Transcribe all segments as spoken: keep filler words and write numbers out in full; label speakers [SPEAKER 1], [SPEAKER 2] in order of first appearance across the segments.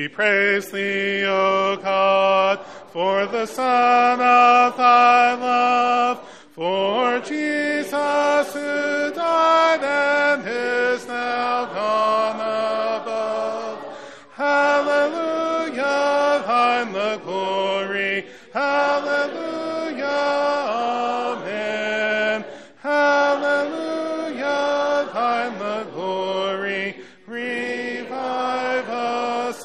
[SPEAKER 1] praise thee, O God, for the Son of thy love, for Jesus who died and is now gone above. Hallelujah, thine the glory. Hallelujah, amen. Hallelujah, thine the glory. Revive us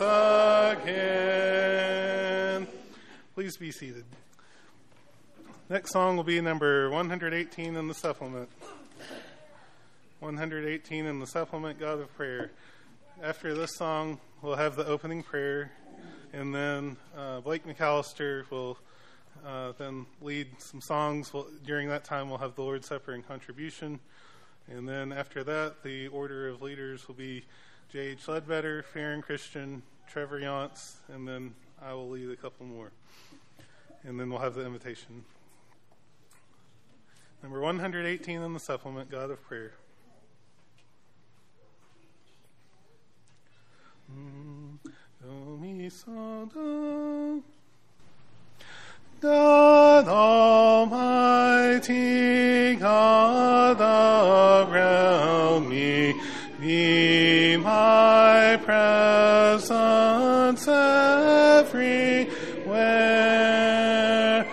[SPEAKER 1] again. Please be seated. Next song will be number one hundred eighteen in the supplement. one hundred eighteen in the supplement, God of Prayer. After this song, we'll have the opening prayer, and then uh, Blake McAllister will uh, then lead some songs. We'll, during that time, we'll have the Lord's Supper and contribution. And then after that, the order of leaders will be J H Ledbetter, Farron Christian, Trevor Yance, and then I will lead a couple more. And then we'll have the invitation. Number one hundred eighteen in the supplement, God of Prayer. Do, mi, so, do. God Almighty, God around me, be my presence everywhere,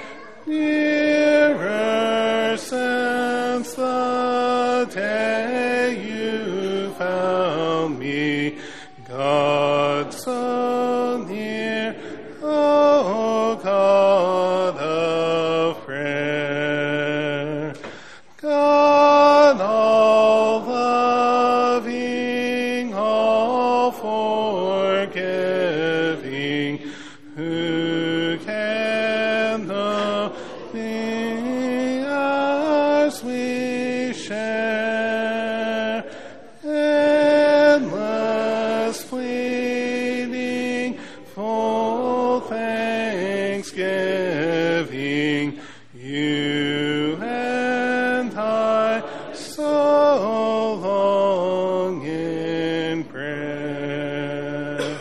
[SPEAKER 1] nearer since the day you found me, God so near, O God of prayer. God all loving, all forgiving, who can know me as we share endless pleading, full thanksgiving, you and I so long in prayer.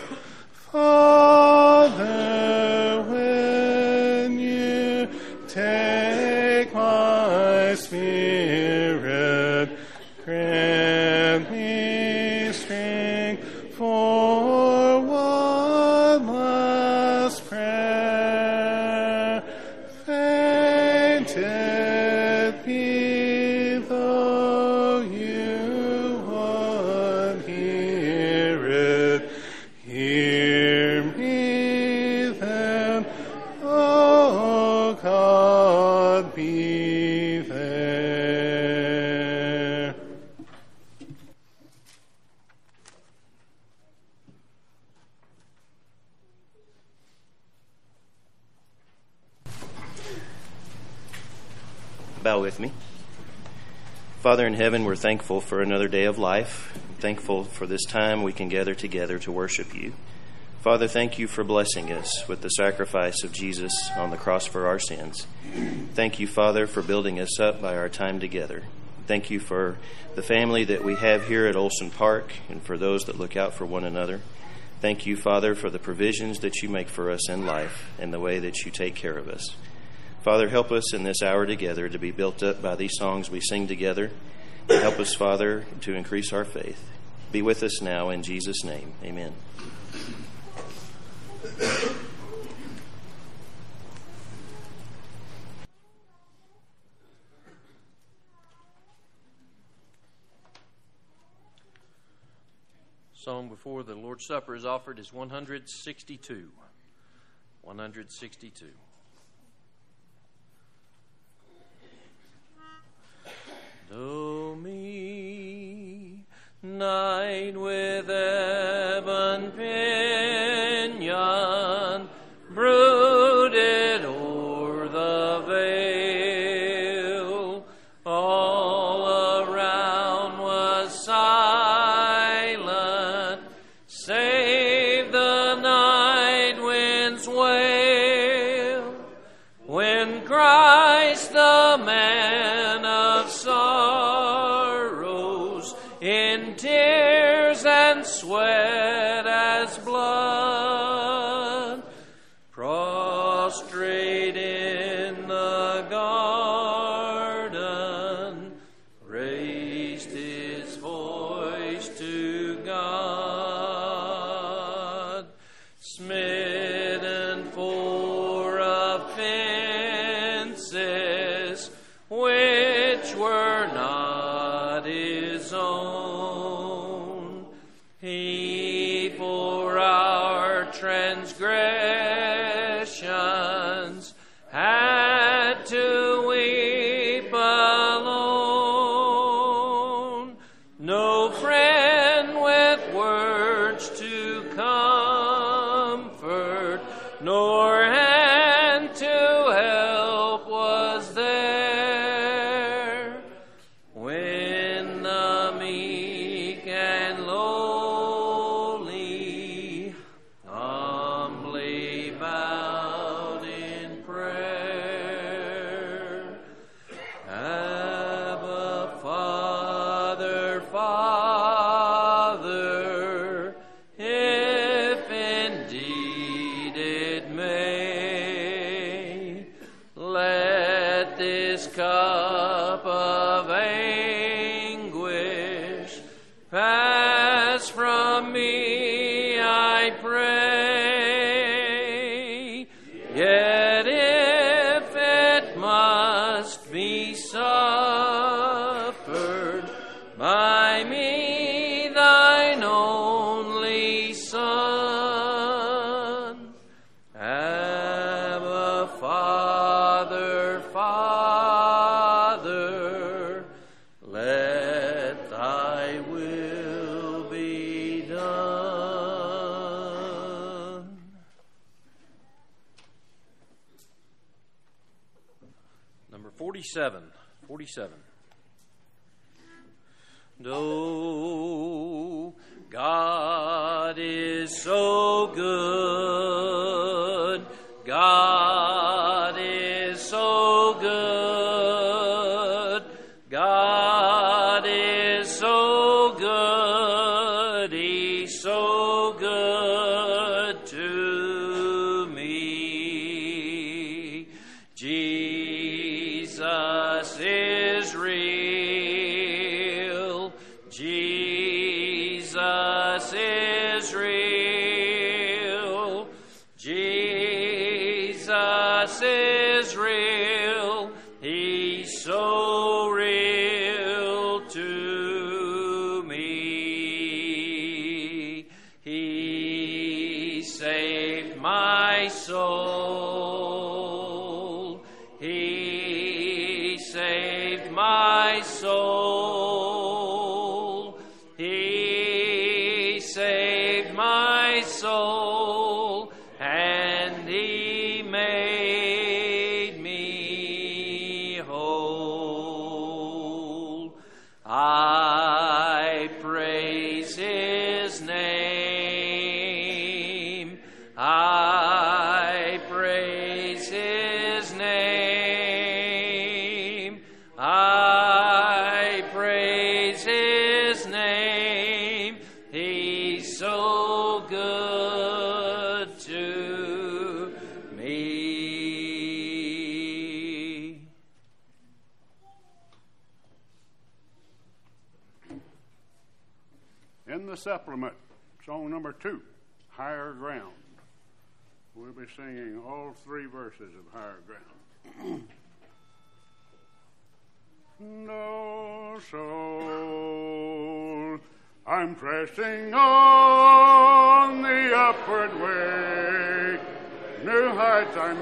[SPEAKER 1] Father, when you take my spirit, grant me strength for one last prayer. Fainted be though you would hear it. Hear me then, O God, be there.
[SPEAKER 2] Bow with me. Father in heaven, we're thankful for another day of life. Thankful for this time we can gather together to worship you. Father, thank you for blessing us with the sacrifice of Jesus on the cross for our sins. Thank you, Father, for building us up by our time together. Thank you for the family that we have here at Olson Park and for those that look out for one another. Thank you, Father, for the provisions that you make for us in life and the way that you take care of us. Father, help us in this hour together to be built up by these songs we sing together. Help us, Father, to increase our faith. Be with us now in Jesus' name. Amen.
[SPEAKER 3] Song before the Lord's Supper is offered is one hundred sixty-two. one hundred sixty-two. Do-mi, night with ebon pinion, brooded o'er the vale. All around was silent, save the night wind's wail. When Christ the man of sorrows, in tears and sweat as blood, smitten for offenses which were not his own. He for our transgressions had to weep alone. No friend with words to comfort, nor hand to help was there. When the meek and lowly humbly bowed in prayer, Abba, Father, Father, if indeed it may, let this cup of anguish pass from me, I pray. Yet if it must be suffered by me, thine only Son, Abba, Father, Father, let thy will be done. Number forty-seven. forty-seven. No, God is so good. God is so good. God is so good. He's so good to me. Jesus is real. Jesus is real. Jesus is real. He's so real to me. He saved my soul. He saved my soul. He saved my soul, and he made me whole. I praise his name. I praise his name. I praise his name. He's so good to me.
[SPEAKER 4] In the supplement, song number two, Higher Ground. We'll be singing all three verses of Higher Ground. No soul, I'm pressing on the upward way. New heights I'm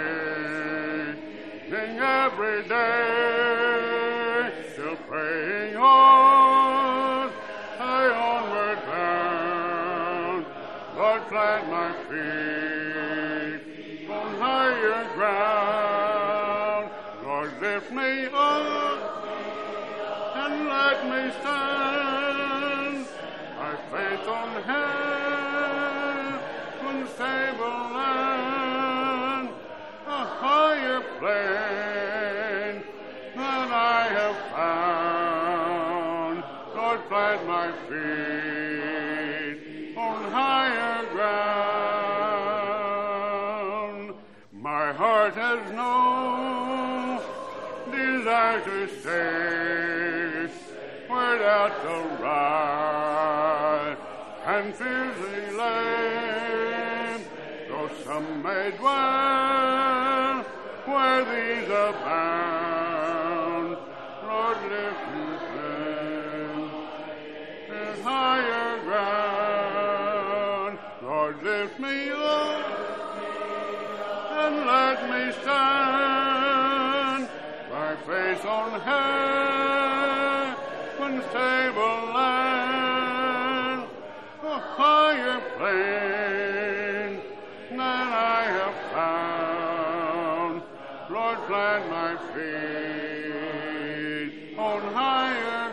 [SPEAKER 4] gaining every day. Still praying on, I onward bound. Lord, plant my feet on higher ground. Lord, lift me up and let me stand. I faith on heaven's stable land, a higher plane than I have found. Lord, plant my feet on higher ground. My heart has no desire to stay where thou shalt rise and fears thee lame come may dwell where these abound. Lord, lift me then to higher ground. Lord, lift me up and let me stand, my face on heaven's tableland, a higher plane than I have found. Lord, plant my feet on higher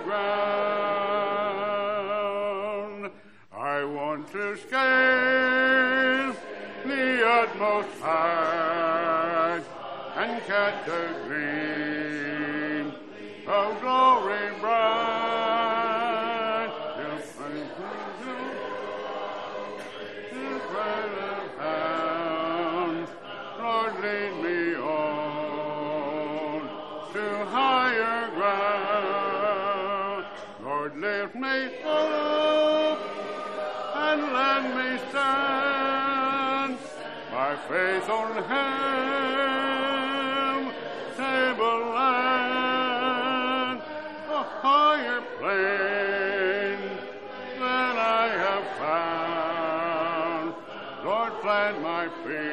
[SPEAKER 4] ground. I want to scale the utmost height and catch a gleam of glory bright. Just like hounds, Lord, lead me on to higher ground. Lord, lift me up and let me stand, my face on heaven's tableland, a higher plane than I have found. Lord, plant my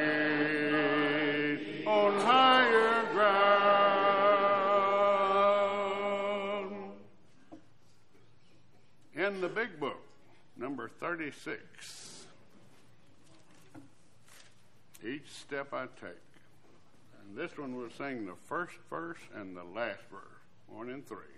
[SPEAKER 4] feet on higher ground. In the big book, number thirty-six. Each step I take. And this one will sing the first verse and the last verse, one and three.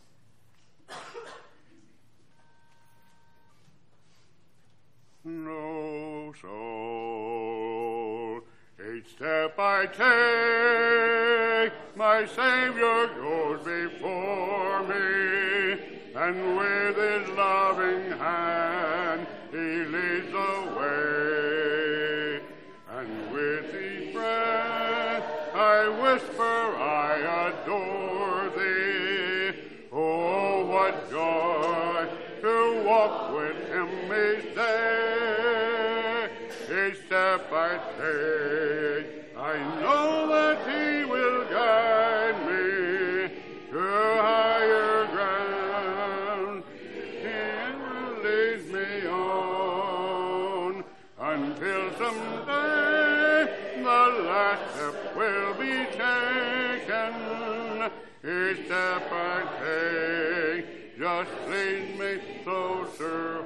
[SPEAKER 4] No soul, each step I take, my Savior goes before me, and with his loving hand he leads the way. And with each breath I whisper, I adore thee. Oh, what joy to walk with him each day. Each step I take, I know that he will guide me to higher ground. He will lead me on until someday the last step will be taken. Each step I take just leads me closer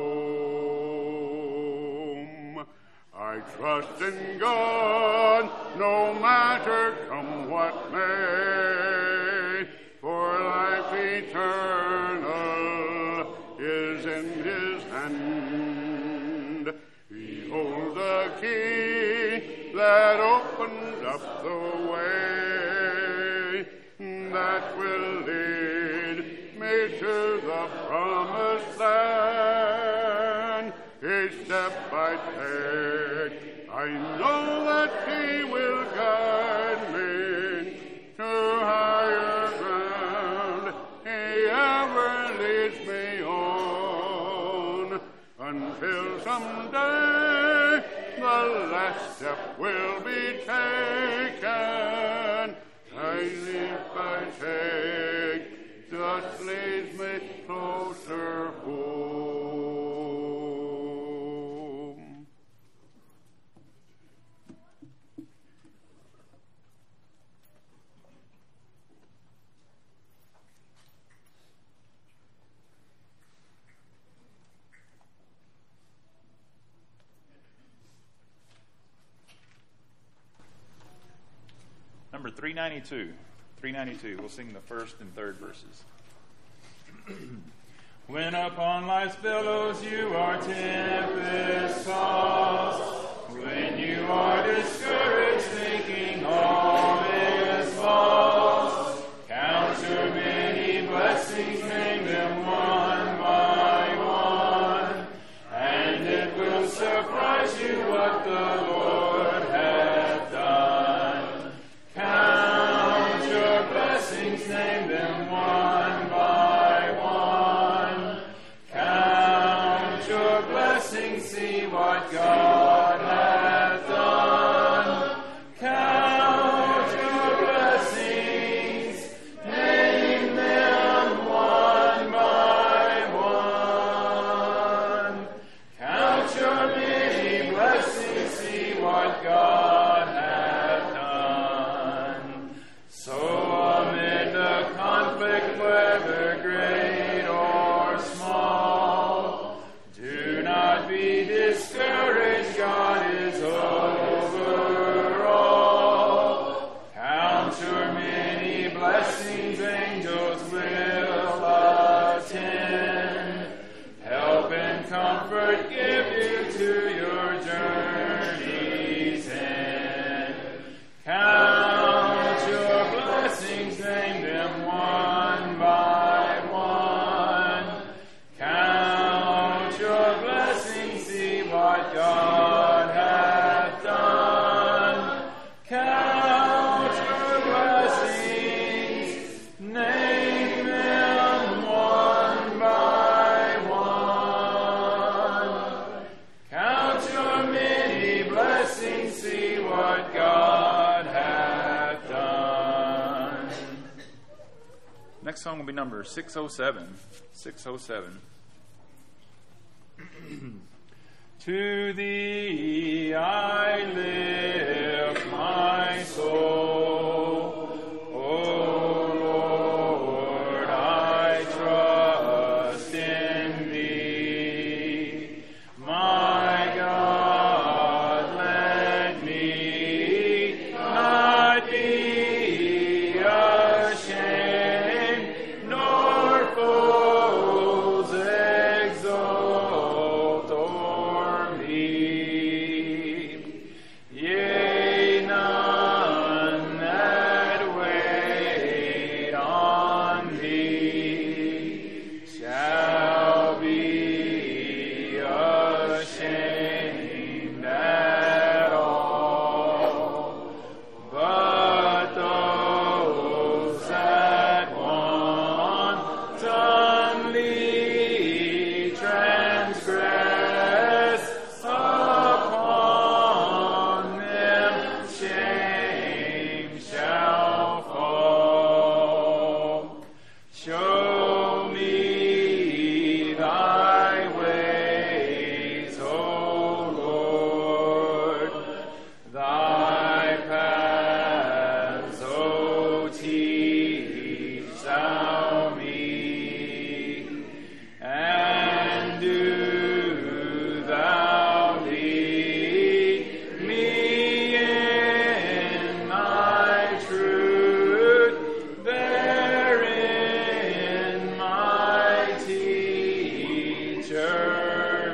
[SPEAKER 4] home. I trust in God, no matter come what may, for life eternal is in his hand. He holds the key that opens up the way that will lead me to the promised land. Each step I take, I know that he will guide me to higher ground. He ever leads me on until someday the last step will be taken. I leap I take just leads me closer home.
[SPEAKER 5] Number three ninety-two. three ninety-two. We'll sing the first and third verses. When upon life's billows you are tempest tossed, when you are discouraged thinking all is lost, count your many blessings, name them one by one, and it will surprise you what the Lord hath done. Count your blessings, name them one by one. Count your blessings, see what God passing see what God hath done. Next song will be number six oh seven. six oh seven. To thee I lift my soul, O Lord, I trust in thee. My God, let me not be ashamed, nor foes exalt o'er me. Yea, none that wait on thee shall be ashamed at all, but those that wantonly transgress, upon them shame shall fall. Show me thy ways, O Lord, thy paths, O teach thou me, and do thou lead me in thy truth, therein my teacher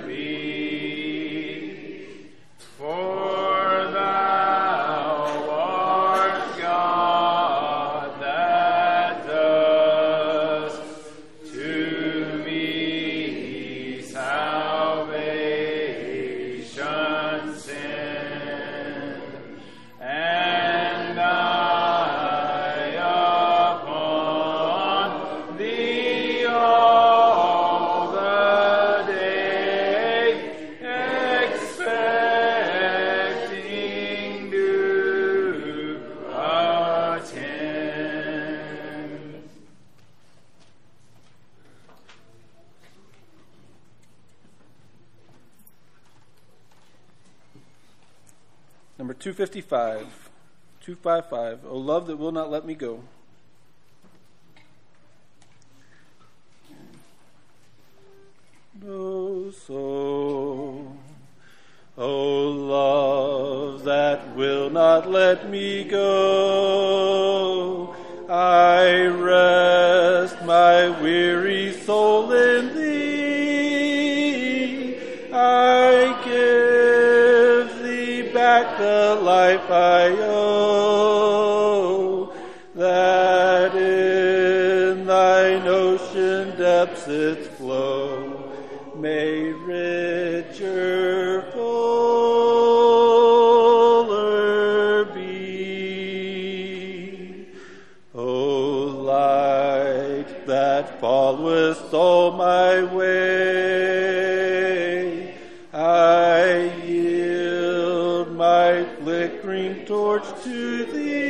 [SPEAKER 5] be. For thou art God that dost to me salvation send, and I upon thee all the day expecting do attend.
[SPEAKER 6] Number two fifty-five. two fifty-five. O love that will not let me go. Oh, so, O love that will not let me go, I rest my weary soul in thee. I give thee back the life I owe, that in thine ocean depths its flow may richer, fuller be. O light that followest all my way, I yield my flickering torch to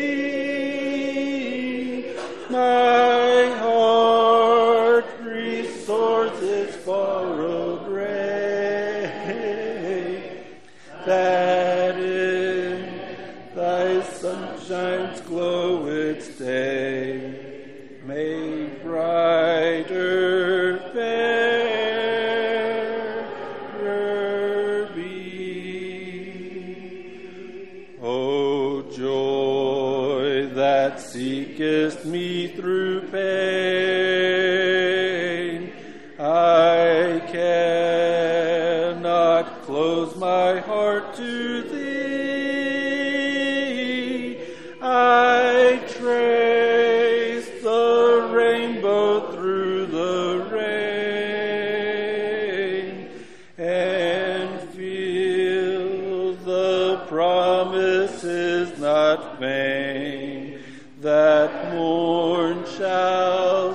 [SPEAKER 6] thee. My heart restores its borrowed ray, that in thy sunshine's glow its day may brighter, fairer be. O joy that seekest me through pain, I cannot close my heart to thee. I trace the rainbow through the rain, and feel the promise is not vain, that morn shall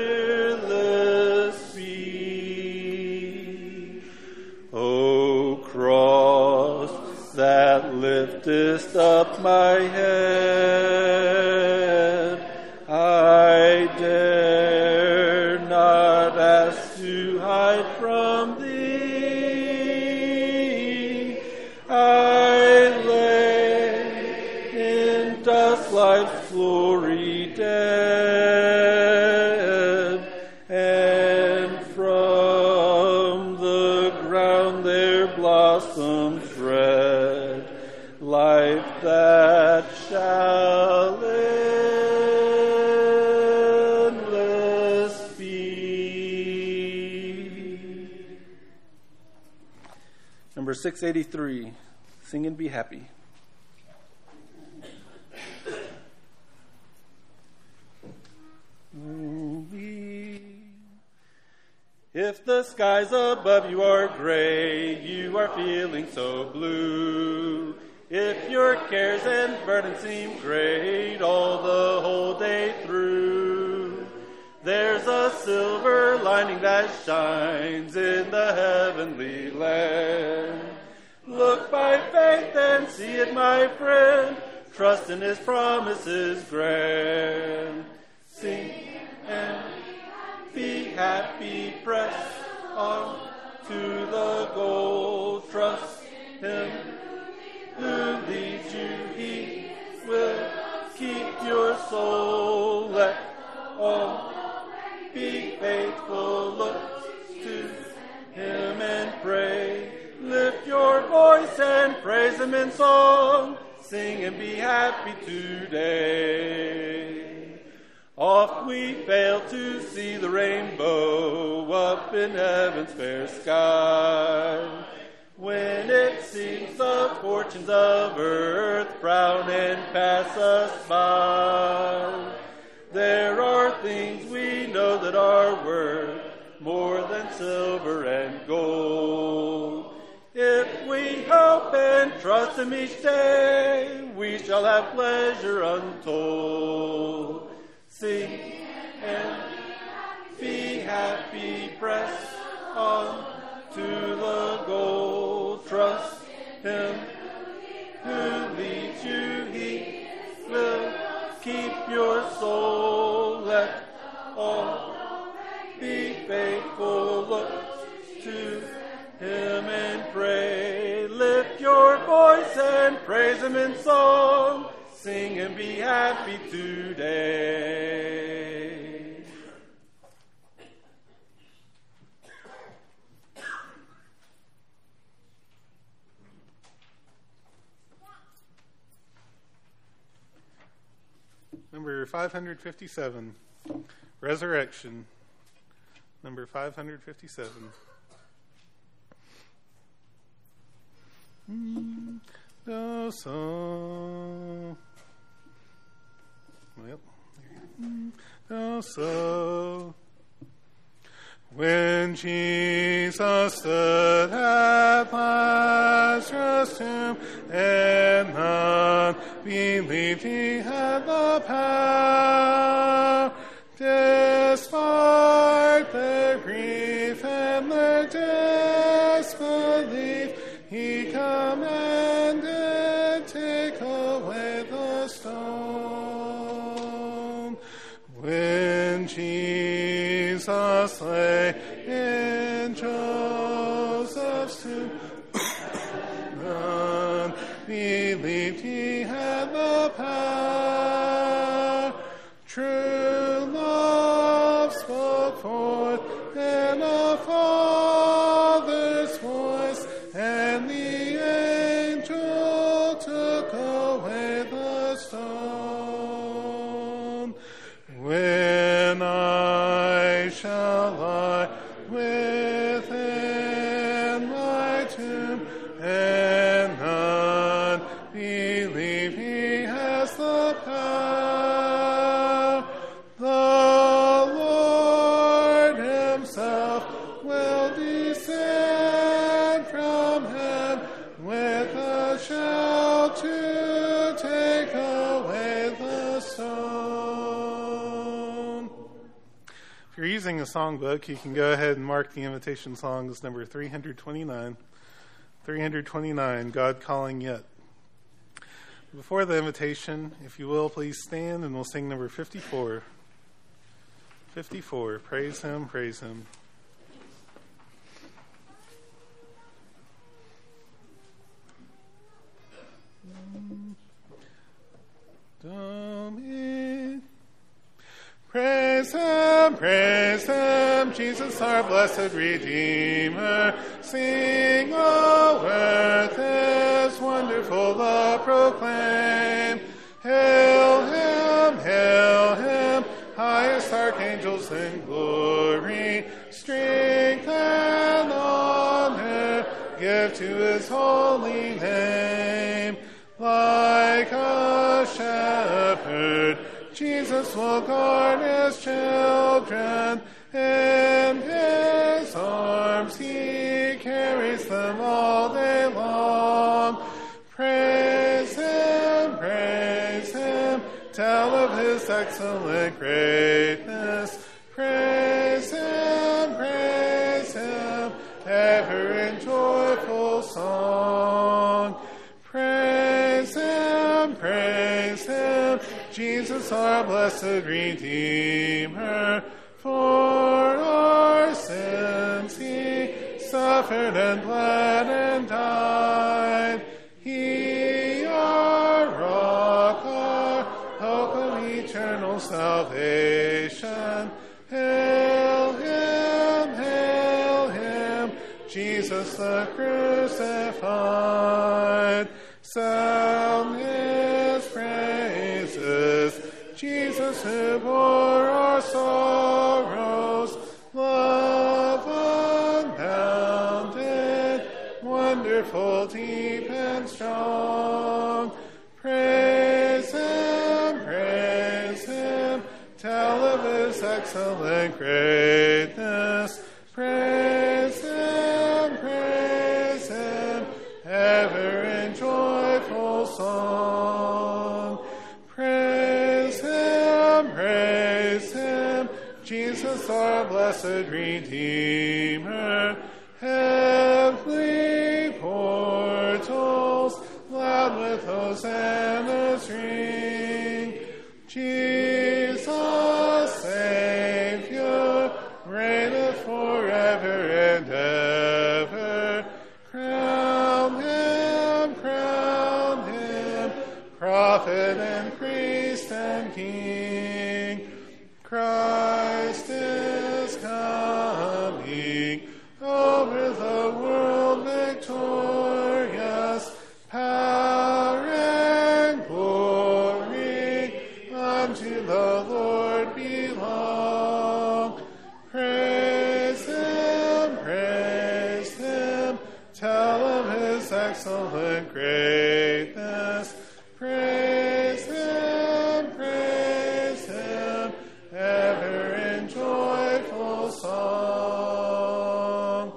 [SPEAKER 6] tearless be. O cross that liftest up my head. I dare not ask to hide from thee. I lay in dust life's glory dead, and from the ground there blossoms red, life that shall endless be. Number six eighty-three, Sing and Be Happy. If the skies above you are gray, you are feeling so blue. If your cares and burdens seem great all the whole day through, there's a silver lining that shines in the heavenly land. Look by faith and see it, my friend. Trust in his promises grand. Sing and be happy, press on to the goal. Trust him who leads you, he will keep your soul. Let all be faithful, look to him and pray. Lift your voice and praise him in song. Sing and be happy today. Oft we fail to see the rainbow up in heaven's fair sky, when it seems the fortunes of earth frown and pass us by. There are things we know that are worth more than silver and gold. If we hope and trust him each day, we shall have pleasure untold. Sing and be happy, press on to the goal. Trust him who leads you, he will keep your soul. Let all be faithful, look to him and pray. Lift your voice and praise him in song. Sing and be happy today.
[SPEAKER 1] Number five fifty-seven, Resurrection. Number five fifty-seven. Mm, no so. Well, mm, no so. When Jesus stood at Lazarus' tomb, and none believed he had the power, despite their grief and their disbelief, he commanded, take away the stone. When Jesus lay in Joseph's tomb, none believed he had the power. True love spoke forth in a Father's voice, and the angel took away the stone. When I shall lie within my tomb, and none believe he has the power, the Lord himself will descend from heaven with a shout to take away the stone. If you're using a songbook, you can go ahead and mark the invitation song as number three twenty-nine. three hundred twenty-nine, God Calling Yet. Before the invitation, if you will, please stand and we'll sing number fifty-four. fifty-four, praise him, praise him. Domine. Praise him, praise him, Jesus our blessed Redeemer. Sing, O earth, his wonderful love proclaim. Hail him, hail him, highest archangels in glory. Strength and honor give to his holy name. Like a shepherd, Jesus will guard his children. In his arms he carries them all day long. Praise him, praise him, tell of his excellent greatness. Praise him, praise him, ever in joyful song. Praise him, praise him, Jesus our blessed Redeemer. For our sins he suffered and bled and died. He, our rock, our hope of eternal salvation. Hail him, hail him, Jesus the crucified. Sound his praises, Jesus who bore our sorrows. Love unbounded, wonderful, deep and strong. Praise him, praise him, tell of his excellent greatness. Praise him, praise him, ever in joyful song. Praise him, praise him, Jesus our blessed Redeemer. Heavenly portals loud with hosannas ring. Jesus, Savior, reigneth forever and ever. Crown him, crown him, prophet and priest and king. Christ is coming, over the world victorious. Power and glory unto the Lord belong. Praise him, praise him, tell of his excellent greatness. Praise him, praise him, ever in joyful song.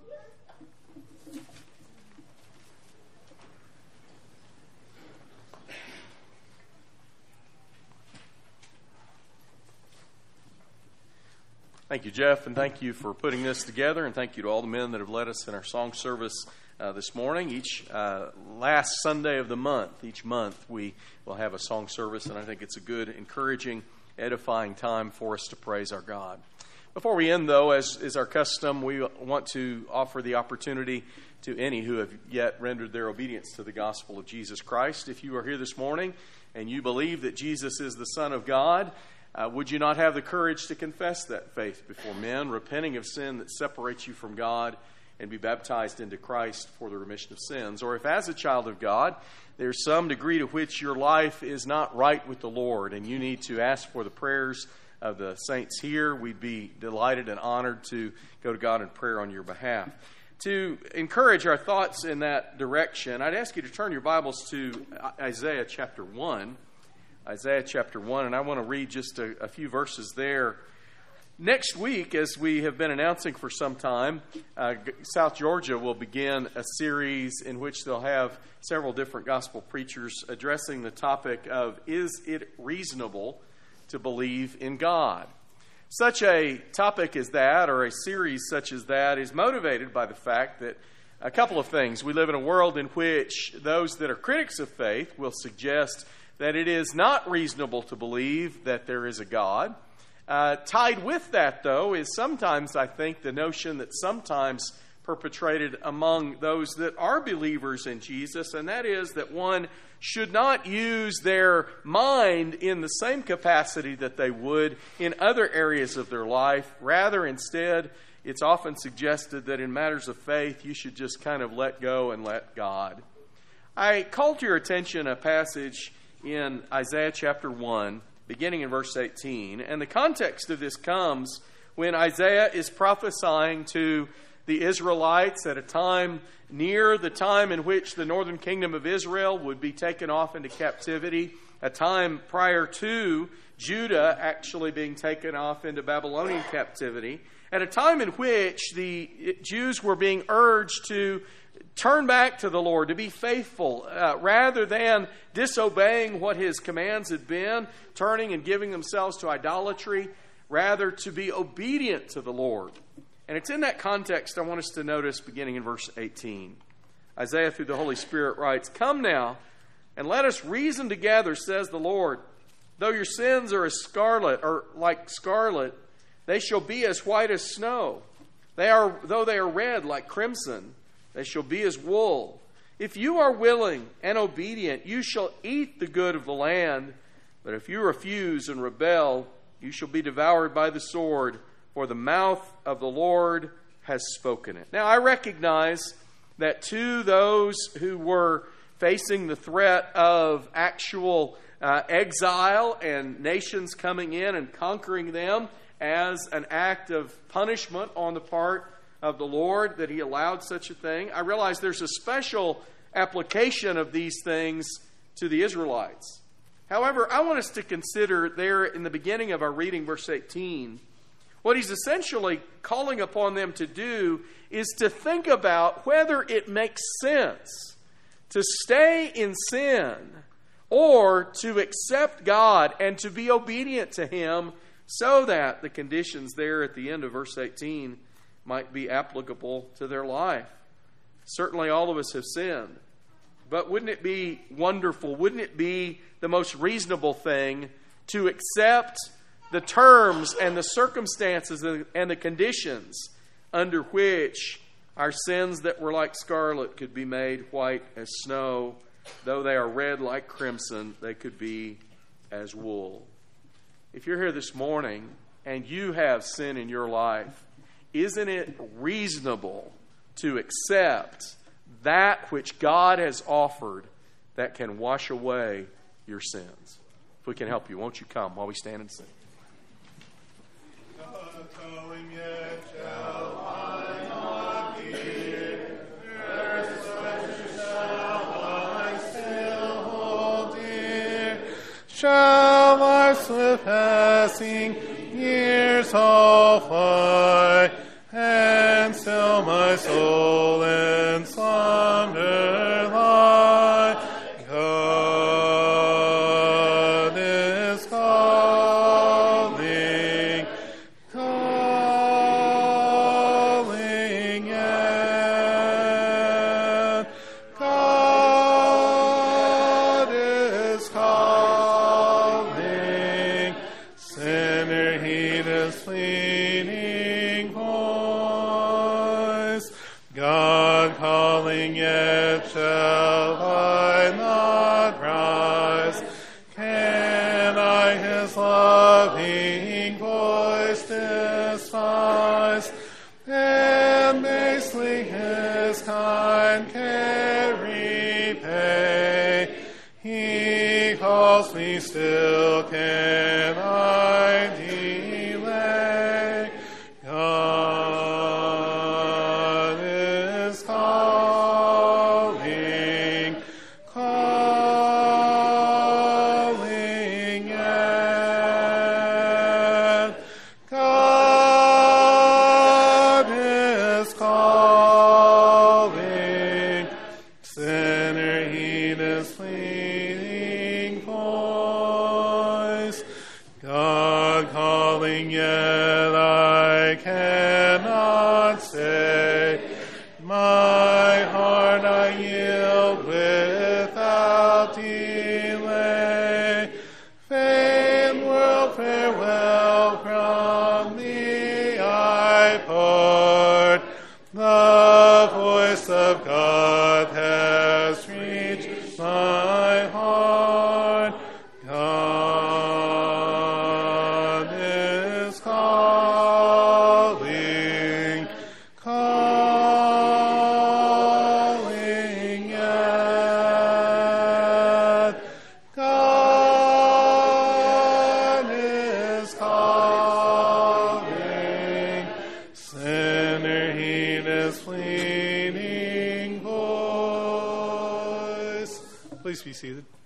[SPEAKER 6] Thank you, Jeff, and thank you for putting this together, and thank you to all the men that have led us in our song service uh, this morning. Each uh, last Sunday of the month, each month, we will have a song service, and I think it's a good, encouraging, edifying time for us to praise our God. Before we end, though, as is our custom, we want to offer the opportunity to any who have yet rendered their obedience to the gospel of Jesus Christ. If you are here this morning and you believe that Jesus is the Son of God, Uh, would you not have the courage to confess that faith before men, repenting of sin that separates you from God, and be baptized into Christ for the remission of sins? Or if as a child of God, there's some degree to which your life is not right with the Lord, and you need to ask for the prayers of the saints here, we'd be delighted and honored to go to God in prayer on your behalf. To encourage our thoughts in that direction, I'd ask you to turn your Bibles to Isaiah chapter one. Isaiah chapter one, and I want to read just a, a few verses there. Next week, as we have been announcing for some time, uh, South Georgia will begin a series in which they'll have several different gospel preachers addressing the topic of, is it reasonable to believe in God? Such a topic as that, or a series such as that, is motivated by the fact that A couple of things. We live in a world in which those that are critics of faith will suggest that it is not reasonable to believe that there is a God. Uh, tied with that, though, is sometimes, I think, the notion that sometimes perpetrated among those that are believers in Jesus, and that is that one should not use their mind in the same capacity that they would in other areas of their life. Rather, instead, it's often suggested that in matters of faith, you should just kind of let go and let God. I call to your attention a passage in Isaiah chapter one, beginning in verse eighteen. And the context of this comes when Isaiah is prophesying to the Israelites at a time near the time in which the northern kingdom of Israel would be taken off into captivity, a time prior to Judah actually being taken off into Babylonian captivity, at a time in which the Jews were being urged to turn back to the Lord, to be faithful, uh, rather than disobeying what His commands had been, turning and giving themselves to idolatry, rather to be obedient to the Lord. And it's in that context I want us to notice beginning in verse eighteen. Isaiah, through the Holy Spirit, writes, "Come now, and let us reason together, says the Lord. Though your sins are as scarlet, or like scarlet, they shall be as white as snow. They are, though they are red like crimson, they shall be as wool. If you are willing and obedient, you shall eat the good of the land. But if you refuse and rebel, you shall be devoured by the sword, for the mouth of the Lord has spoken it." Now, I recognize that to those who were facing the threat of actual uh, exile and nations coming in and conquering them as an act of punishment on the part of the Lord, that He allowed such a thing, I realize there's a special application of these things to the Israelites. However, I want us to consider there in the beginning of our reading, verse eighteen, what He's essentially calling upon them to do is to think about whether it makes sense to stay in sin or to accept God and to be obedient to Him, so that the conditions there at the end of verse eighteen might be applicable to their life. Certainly all of us have sinned. But wouldn't it be wonderful, wouldn't it be the most reasonable thing to accept the terms and the circumstances and the conditions under which our sins that were like scarlet could be made white as snow, though they are red like crimson, they could be as wool? If you're here this morning and you have sin in your life, isn't it reasonable to accept that which God has offered that can wash away your sins? If we can help you, won't you come while we stand and sing?
[SPEAKER 1] Calling yet shall I not hear, earth's pleasure shall I still hold dear. Shall our swift passing years all fly, and still my soul in slumber lie? God is calling, calling yet. God is calling, sinner heed His pleading voice. God calling, yet shall I not rise? Can I His loving voice despise, and basely His kind care repay? He calls me still, can I delay? God is calling, calling yet. God is calling, sinner heed His pleading voice. God calling, yet I cannot stay. My without delay. Fain world, farewell from thee I part. The voice of God has reached my heart. God is calling, calling yet. God is calling. Sinner, heed his pleading voice. Please be seated.